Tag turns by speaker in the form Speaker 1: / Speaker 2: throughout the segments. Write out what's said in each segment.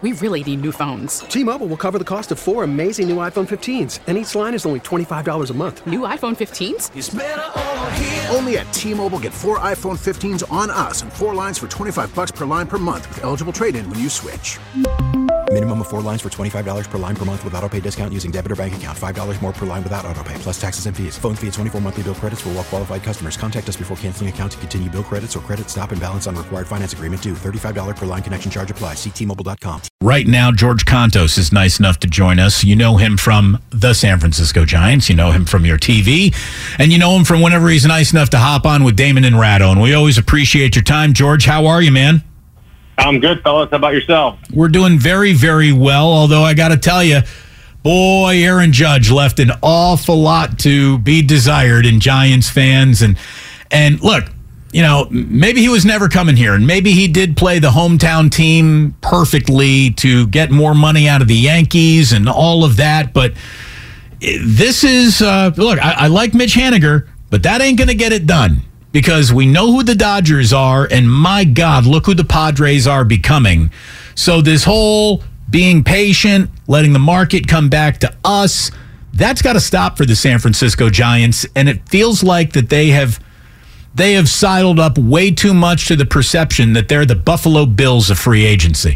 Speaker 1: We really need new phones.
Speaker 2: T-Mobile will cover the cost of 4 amazing new iPhone 15s, and each line is only $25 a month.
Speaker 1: New iPhone 15s?
Speaker 3: It's better over here.
Speaker 4: Only at T-Mobile, get 4 iPhone 15s on us and 4 lines for $25 per line per month with eligible trade-in when you switch.
Speaker 5: Minimum of 4 lines for $25 per line per month with autopay discount using debit or bank account. $5 more per line without autopay, plus taxes and fees. Phone fee at 24 monthly bill credits for well-qualified customers. Contact us before canceling account to continue bill credits or credit stop and balance on required finance agreement due. $35 per line connection charge applies. See T-Mobile.com.
Speaker 6: Right now, George Kontos is nice enough to join us. You know him from the San Francisco Giants. You know him from your TV. And you know him from whenever he's nice enough to hop on with Damon and Ratto. And we always appreciate your time. George, how are you, man?
Speaker 7: I'm good, fellas. How about yourself?
Speaker 6: We're doing very, very well, although I got to tell you, boy, Aaron Judge left an awful lot to be desired in Giants fans. And look, you know, maybe he was never coming here, and maybe he did play the hometown team perfectly to get more money out of the Yankees and all of that. But this is, look, I like Mitch Haniger, but that ain't going to get it done. Because we know who the Dodgers are, and my God, look who the Padres are becoming. So this whole being patient, letting the market come back to us, that's got to stop for the San Francisco Giants. And it feels like that they have sidled up way too much to the perception that they're the Buffalo Bills of free agency.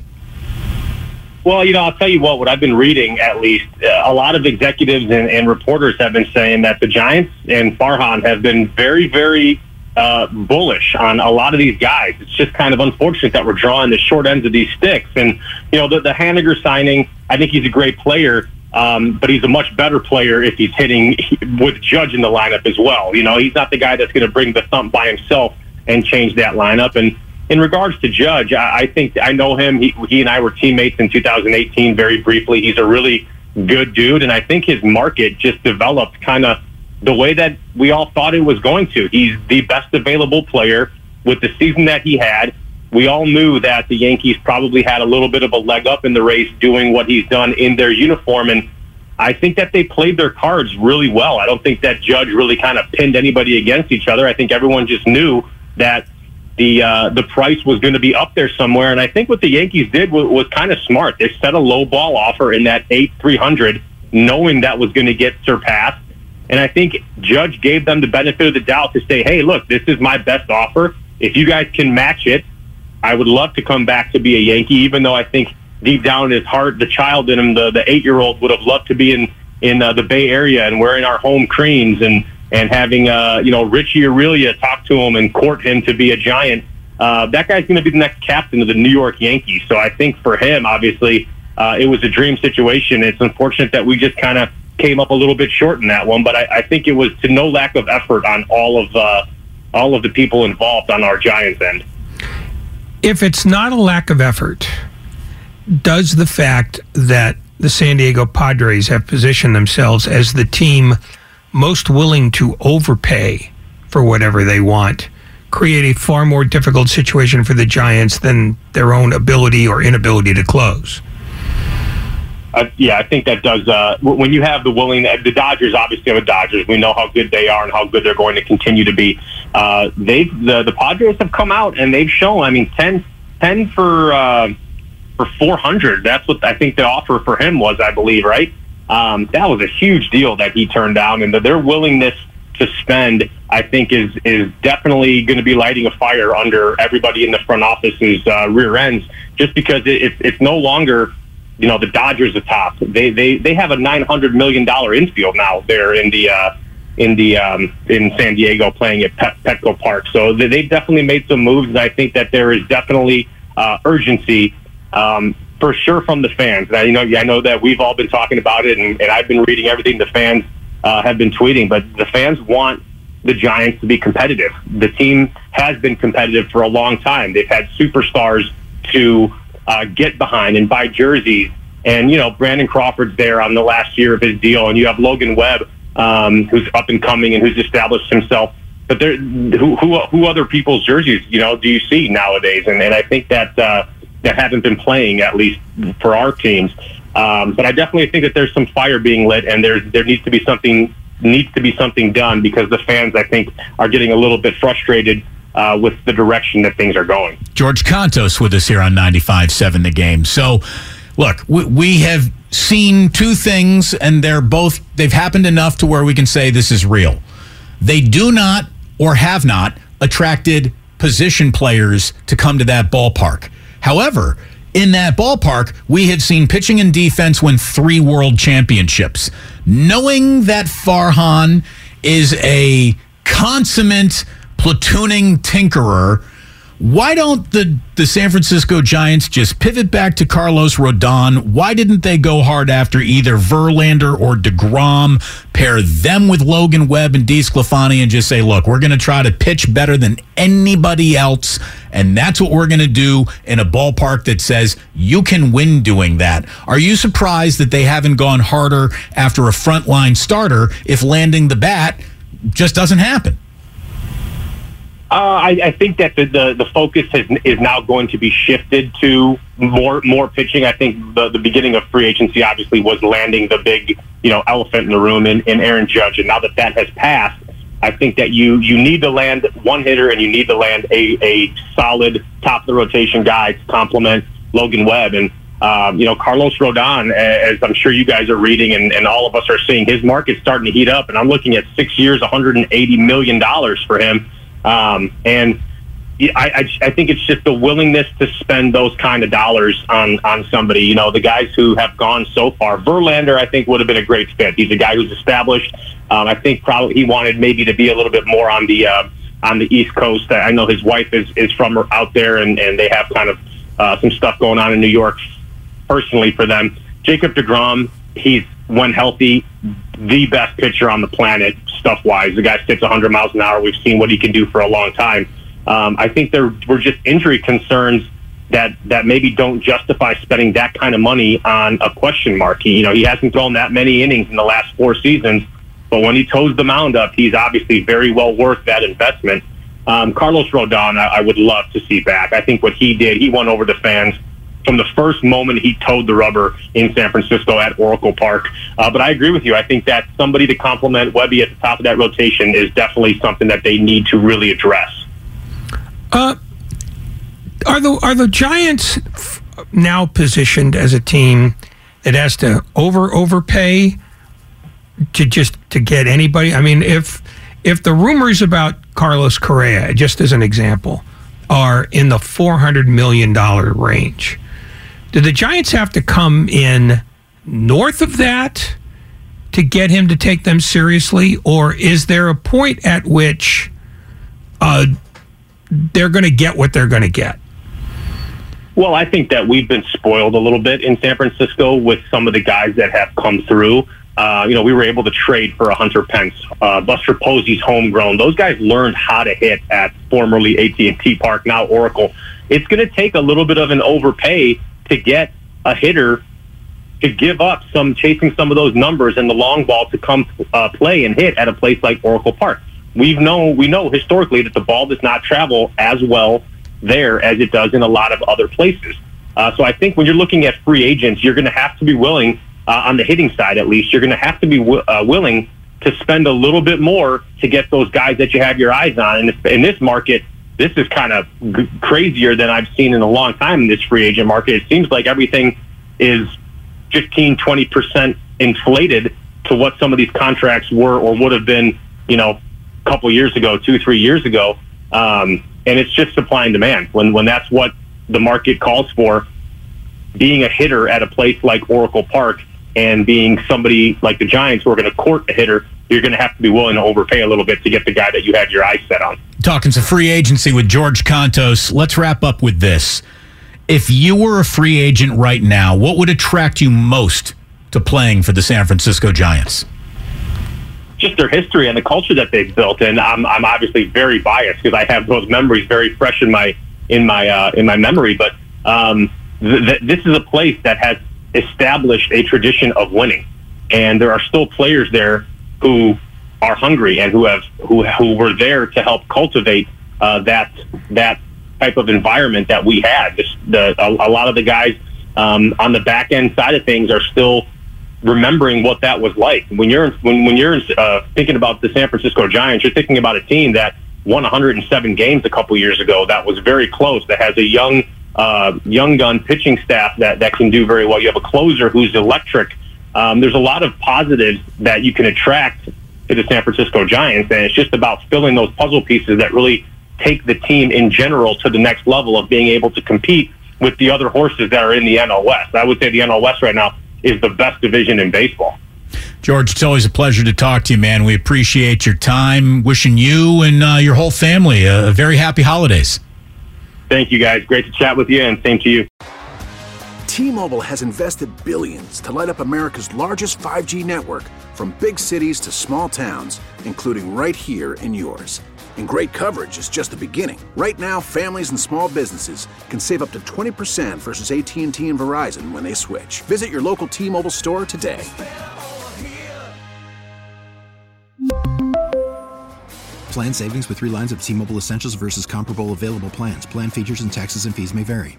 Speaker 7: Well, you know, I'll tell you what I've been reading, at least, a lot of executives and reporters have been saying that the Giants and Farhan have been very, very bullish on a lot of these guys. It's just kind of unfortunate that we're drawing the short ends of these sticks. And, you know, the Haniger signing, I think he's a great player, but he's a much better player if he's hitting with Judge in the lineup as well. You know, he's not the guy that's going to bring the thump by himself and change that lineup. And in regards to Judge, I think I know him. He and I were teammates in 2018 very briefly. He's a really good dude, and I think his market just developed kind of the way that we all thought it was going to. He's the best available player with the season that he had. We all knew that the Yankees probably had a little bit of a leg up in the race doing what he's done in their uniform, and I think that they played their cards really well. I don't think that Judge really kind of pinned anybody against each other. I think everyone just knew that the price was going to be up there somewhere, and I think what the Yankees did was kind of smart. They set a low ball offer in that 8,300, knowing that was going to get surpassed. And I think Judge gave them the benefit of the doubt to say, hey, look, this is my best offer. If you guys can match it, I would love to come back to be a Yankee, even though I think deep down in his heart, the child in him, the 8-year-old, would have loved to be in the Bay Area and wearing our home creams and having, Richie Aurelia talk to him and court him to be a Giant. That guy's going to be the next captain of the New York Yankees. So I think for him, obviously, it was a dream situation. It's unfortunate that we just kind of came up a little bit short in that one, but I think it was to no lack of effort on all of the people involved on our Giants end.
Speaker 8: If it's not a lack of effort, does the fact that the San Diego Padres have positioned themselves as the team most willing to overpay for whatever they want create a far more difficult situation for the Giants than their own ability or inability to close?
Speaker 7: I think that does. When you have the Dodgers obviously have a Dodgers. We know how good they are and how good they're going to continue to be. The Padres have come out and they've shown. I mean, 10 for 400. That's what I think the offer for him was, I believe, right? That was a huge deal that he turned down, and their willingness to spend, I think, is definitely going to be lighting a fire under everybody in the front office's rear ends. Just because it's no longer, you know, the Dodgers atop. They have a $900 million infield now there in San Diego playing at Petco Park. So they've definitely made some moves, and I think that there is definitely urgency for sure from the fans. I know that we've all been talking about it, and I've been reading everything the fans have been tweeting, but the fans want the Giants to be competitive. The team has been competitive for a long time. They've had superstars to get behind and buy jerseys. And, you know, Brandon Crawford's there on the last year of his deal, and you have Logan Webb, who's up and coming and who's established himself. But who other people's jerseys, you know, do you see nowadays? And I think that haven't been playing, at least for our teams. But I definitely think that there's some fire being lit, and there needs to be something done, because the fans, I think, are getting a little bit frustrated with the direction that things are going.
Speaker 6: George Kontos with us here on 95.7 The Game. So look, we have seen two things, and they've happened enough to where we can say this is real. They do not or have not attracted position players to come to that ballpark. However, in that ballpark, we have seen pitching and defense win 3 world championships. Knowing that Farhan is a consummate platooning tinkerer, why don't the San Francisco Giants just pivot back to Carlos Rodon? Why didn't they go hard after either Verlander or DeGrom, pair them with Logan Webb and DeSclafani, and just say, look, we're going to try to pitch better than anybody else, and that's what we're going to do in a ballpark that says you can win doing that? Are you surprised that they haven't gone harder after a frontline starter if landing the bat just doesn't happen?
Speaker 7: I think that the focus is now going to be shifted to more pitching. I think the beginning of free agency obviously was landing the big elephant in the room in Aaron Judge, and now that has passed, I think that you need to land one hitter and you need to land a solid top of the rotation guy to complement Logan Webb. And Carlos Rodon, as I'm sure you guys are reading and all of us are seeing, his market's starting to heat up, and I'm looking at 6 years, $180 million for him. And I think it's just the willingness to spend those kind of dollars on somebody. The guys who have gone so far. Verlander, I think, would have been a great fit. He's a guy who's established. I think probably he wanted maybe to be a little bit more on the East Coast. I know his wife is from out there, and they have kind of some stuff going on in New York personally for them. Jacob DeGrom, he's, when healthy, the best pitcher on the planet, stuff-wise. The guy spits 100 miles an hour. We've seen what he can do for a long time. I think there were just injury concerns that maybe don't justify spending that kind of money on a question mark. He hasn't thrown that many innings in the last 4 seasons, but when he toes the mound up, he's obviously very well worth that investment. Carlos Rodon, I would love to see back. I think what he did, he won over the fans from the first moment he towed the rubber in San Francisco at Oracle Park. But I agree with you. I think that somebody to complement Webby at the top of that rotation is definitely something that they need to really address.
Speaker 8: Are the Giants now positioned as a team that has to overpay to get anybody? I mean, if the rumors about Carlos Correa, just as an example, are in the $400 million range, do the Giants have to come in north of that to get him to take them seriously? Or is there a point at which they're going to get what they're going to get?
Speaker 7: Well, I think that we've been spoiled a little bit in San Francisco with some of the guys that have come through. We were able to trade for a Hunter Pence, Buster Posey's homegrown. Those guys learned how to hit at formerly AT&T Park, now Oracle. It's going to take a little bit of an overpay to get a hitter to give up chasing some of those numbers and the long ball to come play and hit at a place like Oracle Park. We know historically that the ball does not travel as well there as it does in a lot of other places. So I think when you're looking at free agents, you're going to have to be willing, on the hitting side at least, you're going to have to be willing to spend a little bit more to get those guys that you have your eyes on. And in this market, this is kind of crazier than I've seen in a long time in this free agent market. It seems like everything is 15-20% inflated to what some of these contracts were or would have been, a couple years ago, 2-3 years ago. And it's just supply and demand. When that's what the market calls for, being a hitter at a place like Oracle Park and being somebody like the Giants who are going to court a hitter, you're going to have to be willing to overpay a little bit to get the guy that you had your eyes set on.
Speaker 6: Talking some free agency with George Kontos. Let's wrap up with this. If you were a free agent right now, what would attract you most to playing for the San Francisco Giants?
Speaker 7: Just their history and the culture that they've built, and I'm obviously very biased because I have those memories very fresh in my memory. But this is a place that has established a tradition of winning, and there are still players there who are hungry and who were there to help cultivate that type of environment that we had. A lot of the guys on the back end side of things are still remembering what that was like. When you're thinking about the San Francisco Giants, you're thinking about a team that won 107 games a couple years ago. That was very close. That has a young young gun pitching staff that can do very well. You have a closer who's electric. There's a lot of positives that you can attract to the San Francisco Giants, and it's just about filling those puzzle pieces that really take the team in general to the next level of being able to compete with the other horses that are in the NL West. I would say the NL West right now is the best division in baseball.
Speaker 6: George, it's always a pleasure to talk to you, man. We appreciate your time. Wishing you and your whole family a very happy holidays.
Speaker 7: Thank you, guys. Great to chat with you, and same to you.
Speaker 4: T-Mobile has invested billions to light up America's largest 5G network, from big cities to small towns, including right here in yours. And great coverage is just the beginning. Right now, families and small businesses can save up to 20% versus AT&T and Verizon when they switch. Visit your local T-Mobile store today.
Speaker 5: Plan savings with 3 lines of T-Mobile Essentials versus comparable available plans. Plan features and taxes and fees may vary.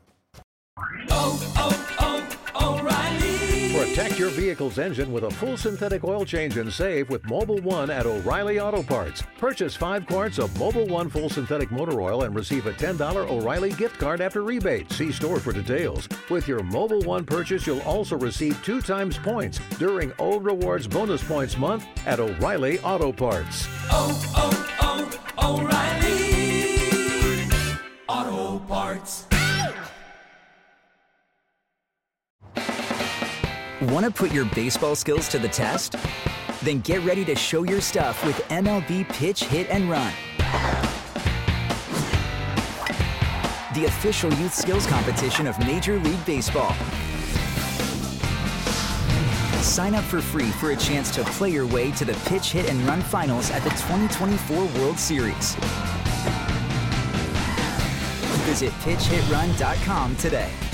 Speaker 3: Protect your vehicle's engine with a full synthetic oil change and save with Mobil 1 at O'Reilly Auto Parts. Purchase 5 quarts of Mobil 1 full synthetic motor oil and receive a $10 O'Reilly gift card after rebate. See store for details. With your Mobil 1 purchase, you'll also receive 2 times points during O Rewards Bonus Points Month at O'Reilly Auto Parts.
Speaker 9: O'Reilly Auto Parts.
Speaker 10: Want to put your baseball skills to the test? Then get ready to show your stuff with MLB Pitch, Hit, and Run. The official youth skills competition of Major League Baseball. Sign up for free for a chance to play your way to the Pitch, Hit, and Run finals at the 2024 World Series. Visit PitchHitRun.com today.